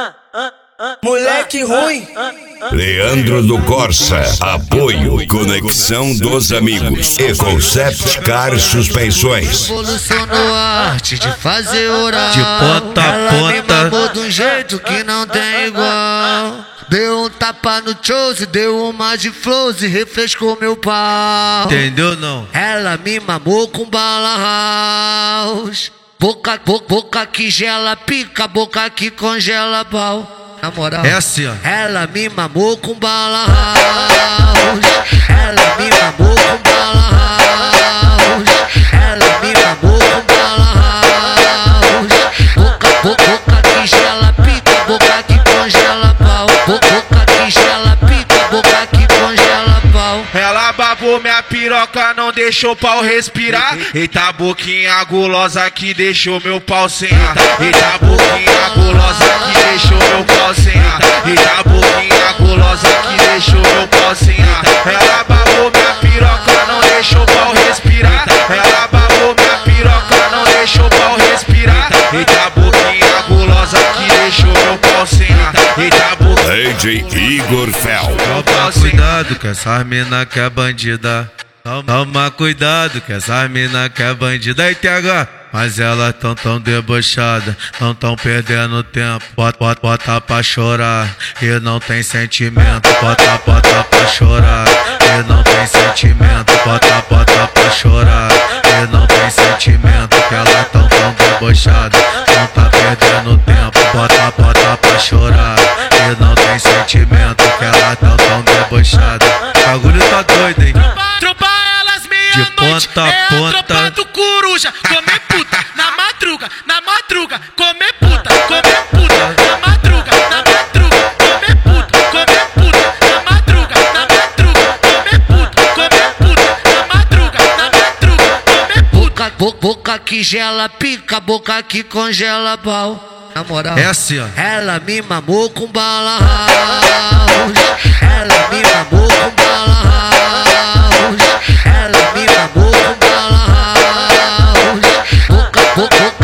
Moleque ruim. Leandro do Corsa, apoio, conexão dos amigos e Concept Car Suspensões. Evolucionou a arte de fazer oral, de ponta a ela ponta. me mamou de um jeito que não tem igual. Deu um tapa no chose, deu uma de flows e refrescou meu pau. Entendeu não? Ela me mamou com bala house. Boca que gela pica, boca que congela pau. Na moral, É assim, ó. ela me mamou com bala house. Ela me mamou com bala house. Ela me mamou com bala house. Boca que gela pica, boca que congela pau. Boca que gela pica, boca que congela pau. Ela babou minha piroca, não deixou o pau respirar. Eita boquinha gulosa que deixou meu pau sem ar. Eita boquinha gulosa que deixou meu pau sem ar. Eita boquinha gulosa que deixou meu pau sem ar. Ela babou minha piroca, não deixou o pau respirar. Ela babou minha piroca, não deixou o pau respirar. Eita boquinha gulosa que deixou meu pau sem ar. Eita boquinha. DJ Igor Fel. Toma cuidado que essa mina que é bandida. Toma cuidado que essa mina que é bandida. Aí TH, mas elas tão debochadas, tão perdendo tempo. Bota pra chorar e não tem sentimento. Bota pra chorar e não tem sentimento. Bota pra chorar e não tem sentimento. Que elas tão debochadas, não tá perdendo tempo. Bota pra chorar e não tem sentimento. Que elas tão debochadas. O bagulho tá doido, hein? Tropa elas De meia-noite, ponta a é a ponta. tropa do coruja. Comer puta, na madruga, comer puta, na madruga, comer puta, na madruga, comer puta, na madruga, comer puta. Boca que gela pica, boca que congela pau. Na moral, É assim, ó. ela me mamou com bala house. Ela me mamou com bala house. Ela me mamou com bala house. Boca